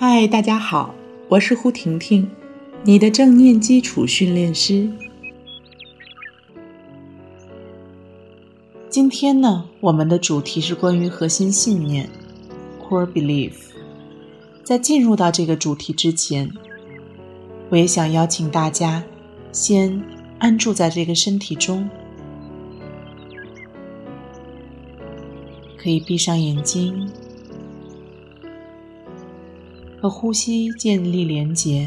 嗨，大家好，我是胡婷婷，你的正念基础训练师。今天呢，我们的主题是关于核心信念 Core Belief。 在进入到这个主题之前，我也想邀请大家先安住在这个身体中，可以闭上眼睛，和呼吸建立连结，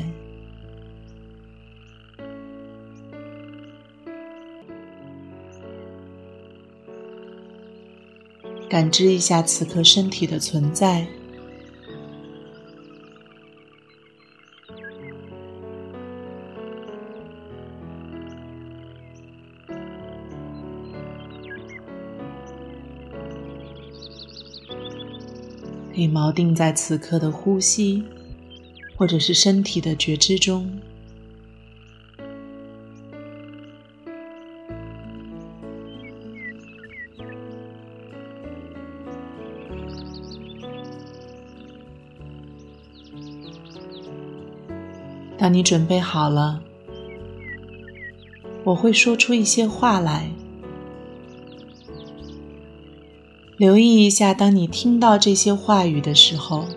感知一下此刻身体的存在，可以锚定在此刻的呼吸，或者是身体的觉知中。当你准备好了，我会说出一些话来。留意一下，当你听到这些话语的时候，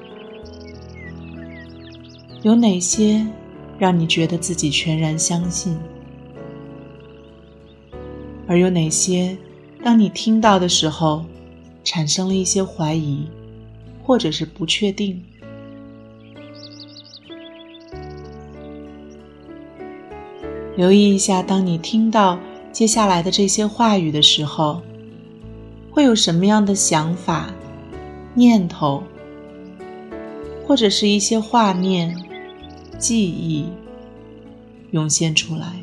有哪些让你觉得自己全然相信，而有哪些当你听到的时候产生了一些怀疑或者是不确定。留意一下，当你听到接下来的这些话语的时候，会有什么样的想法、念头，或者是一些画面、记忆涌现出来。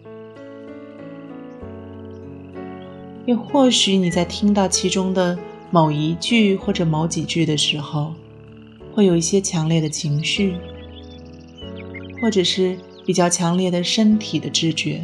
也或许你在听到其中的某一句或者某几句的时候，会有一些强烈的情绪，或者是比较强烈的身体的知觉。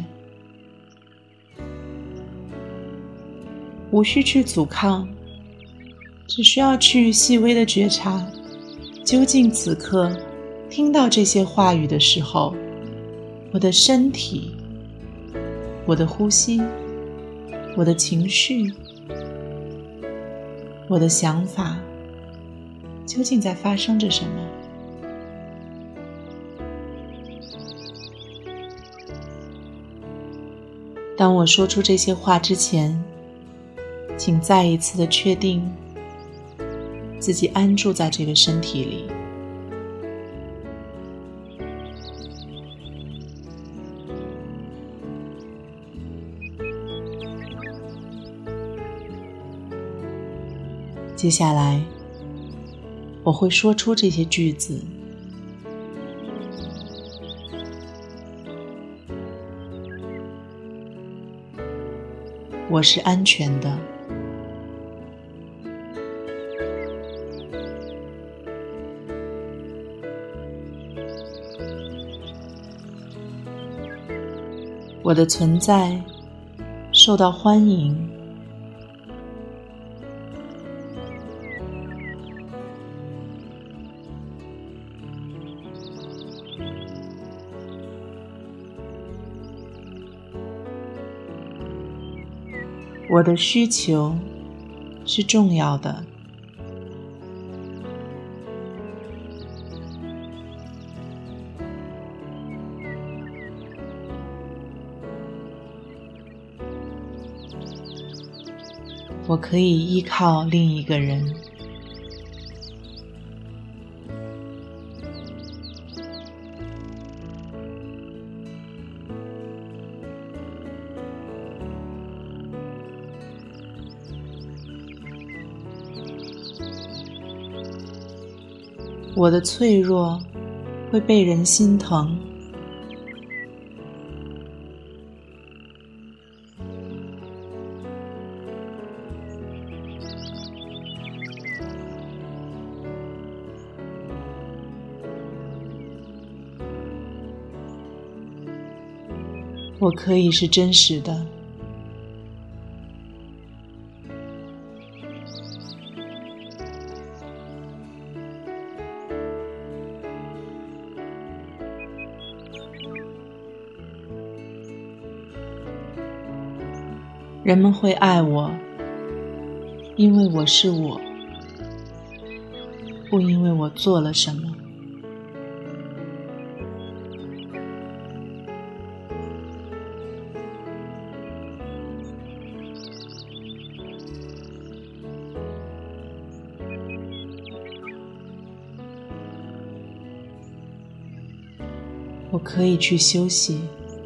无需去阻抗，只需要去细微的觉察，究竟此刻听到这些话语的时候，我的身体、我的呼吸、我的情绪、我的想法，究竟在发生着什么？当我说出这些话之前，请再一次的确定自己安住在这个身体里。接下来，我会说出这些句子。我是安全的。我的存在受到欢迎。我的需求是重要的。我可以依靠另一个人。我的脆弱会被人心疼。我可以是真实的。 人们会爱我，因为我是我，不因为我做了什么。我可以去休息，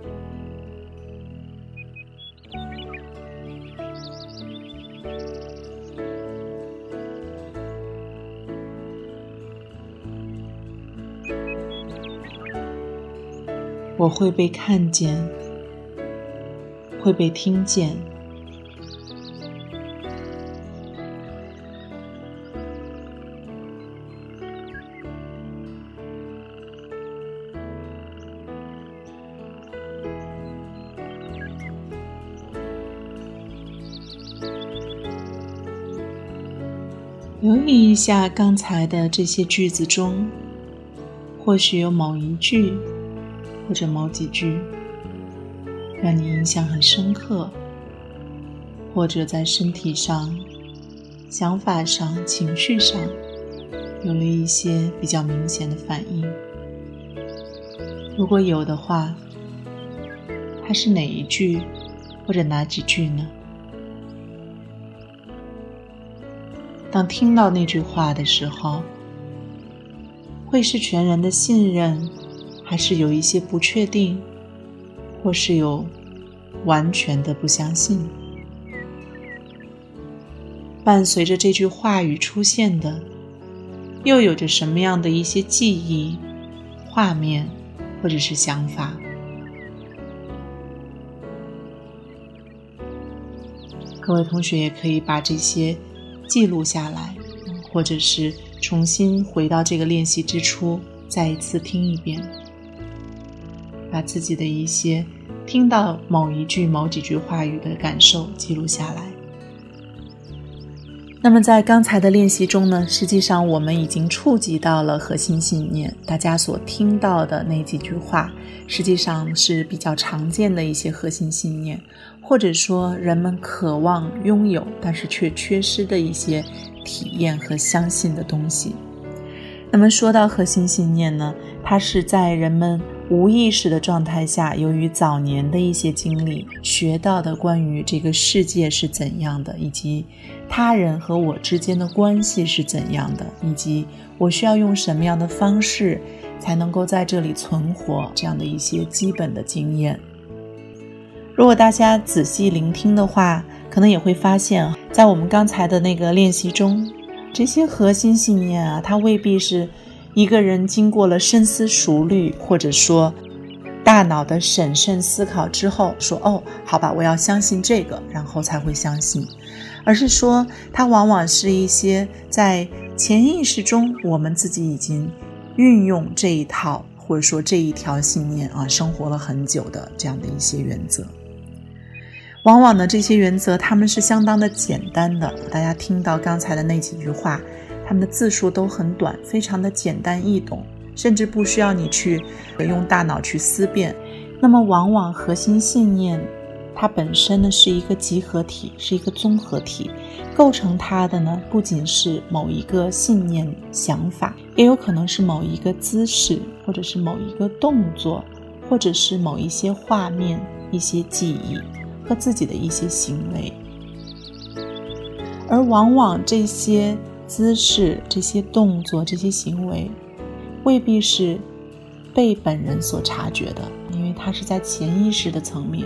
我会被看见，会被听见。留意一下刚才的这些句子中，或许有某一句或者某几句让你印象很深刻，或者在身体上、想法上、情绪上有了一些比较明显的反应。如果有的话，它是哪一句或者哪几句呢？当听到那句话的时候，会是全然的信任，还是有一些不确定，或是有完全的不相信？伴随着这句话语出现的，又有着什么样的一些记忆、画面或者是想法？各位同学也可以把这些记录下来，或者是重新回到这个练习之初，再一次听一遍，把自己的一些听到某一句、某几句话语的感受记录下来。那么在刚才的练习中呢，实际上我们已经触及到了核心信念，大家所听到的那几句话实际上是比较常见的一些核心信念，或者说人们渴望拥有但是却缺失的一些体验和相信的东西。那么说到核心信念呢，它是在人们无意识的状态下，由于早年的一些经历学到的关于这个世界是怎样的，以及他人和我之间的关系是怎样的，以及我需要用什么样的方式才能够在这里存活，这样的一些基本的经验。如果大家仔细聆听的话，可能也会发现，在我们刚才的那个练习中，这些核心信念啊，它未必是一个人经过了深思熟虑，或者说大脑的审慎思考之后说，哦，好吧，我要相信这个，然后才会相信，而是说它往往是一些在潜意识中我们自己已经运用这一套，或者说这一条信念啊，生活了很久的这样的一些原则。往往呢，这些原则它们是相当的简单的，大家听到刚才的那几句话，它们的字数都很短，非常的简单易懂，甚至不需要你去用大脑去思辨。那么往往核心信念它本身呢是一个集合体，是一个综合体，构成它的呢不仅是某一个信念想法，也有可能是某一个姿势，或者是某一个动作，或者是某一些画面、一些记忆和自己的一些行为。而往往这些姿势、这些动作、这些行为未必是被本人所察觉的，因为它是在潜意识的层面。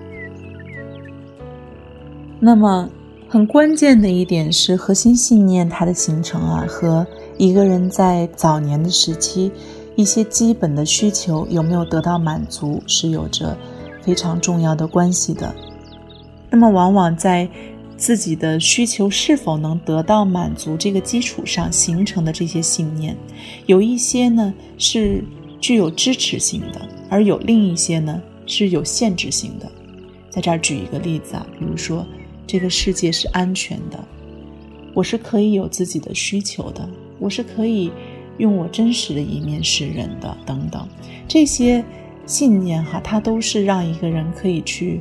那么很关键的一点是，核心信念它的形成啊，和一个人在早年的时期一些基本的需求有没有得到满足是有着非常重要的关系的。那么往往在自己的需求是否能得到满足这个基础上形成的这些信念，有一些呢是具有支持性的，而有另一些呢是有限制性的。在这儿举一个例子啊，比如说这个世界是安全的，我是可以有自己的需求的，我是可以用我真实的一面示人的，等等。这些信念它都是让一个人可以去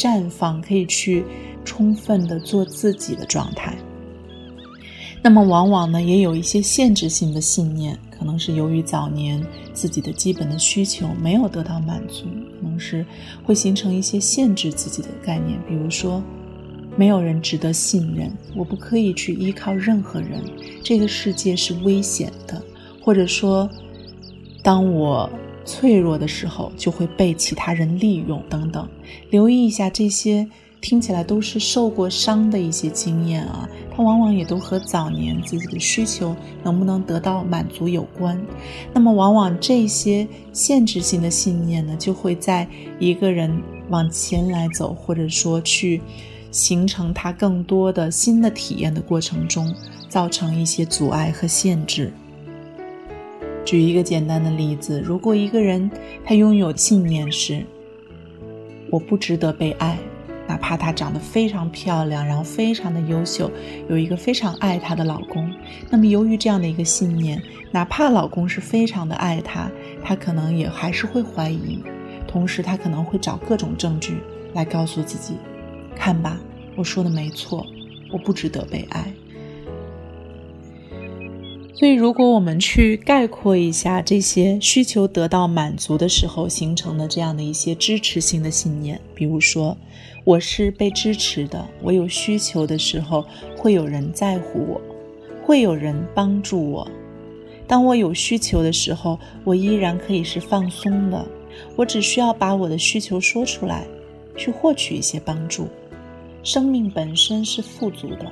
绽放，可以去充分的做自己的状态。那么往往呢，也有一些限制性的信念，可能是由于早年自己的基本的需求没有得到满足，可能是会形成一些限制自己的概念，比如说没有人值得信任，我不可以去依靠任何人，这个世界是危险的，或者说当我脆弱的时候就会被其他人利用等等。留意一下这些听起来都是受过伤的一些经验啊，它往往也都和早年自己的需求能不能得到满足有关。那么往往这些限制性的信念呢，就会在一个人往前来走，或者说去形成他更多的新的体验的过程中，造成一些阻碍和限制。举一个简单的例子，如果一个人他拥有信念是我不值得被爱，哪怕她长得非常漂亮，然后非常的优秀，有一个非常爱她的老公，那么由于这样的一个信念，哪怕老公是非常的爱她，她可能也还是会怀疑，同时她可能会找各种证据来告诉自己，看吧，我说的没错，我不值得被爱。所以如果我们去概括一下这些需求得到满足的时候形成的这样的一些支持性的信念，比如说我是被支持的，我有需求的时候会有人在乎我，会有人帮助我，当我有需求的时候我依然可以是放松的，我只需要把我的需求说出来，去获取一些帮助，生命本身是富足的。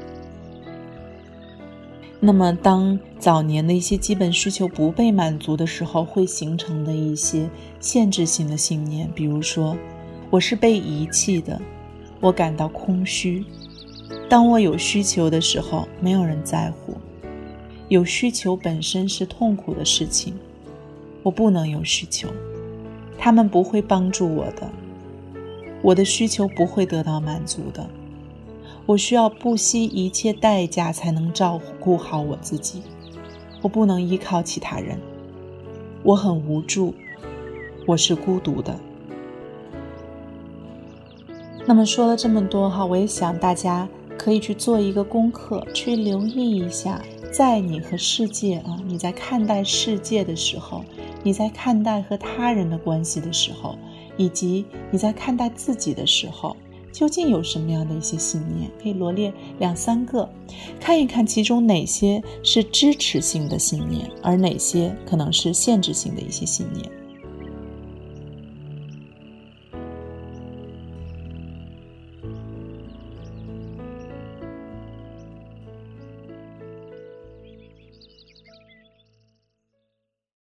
那么当早年的一些基本需求不被满足的时候，会形成的一些限制性的信念，比如说我是被遗弃的，我感到空虚，当我有需求的时候没有人在乎，有需求本身是痛苦的事情，我不能有需求，他们不会帮助我的，我的需求不会得到满足的，我需要不惜一切代价才能照顾好我自己，我不能依靠其他人，我很无助，我是孤独的。那么说了这么多我也想大家可以去做一个功课，去留意一下，在你和世界你在看待世界的时候，你在看待和他人的关系的时候，以及你在看待自己的时候，究竟有什么样的一些信念，可以罗列2-3个，看一看其中哪些是支持性的信念，而哪些可能是限制性的一些信念。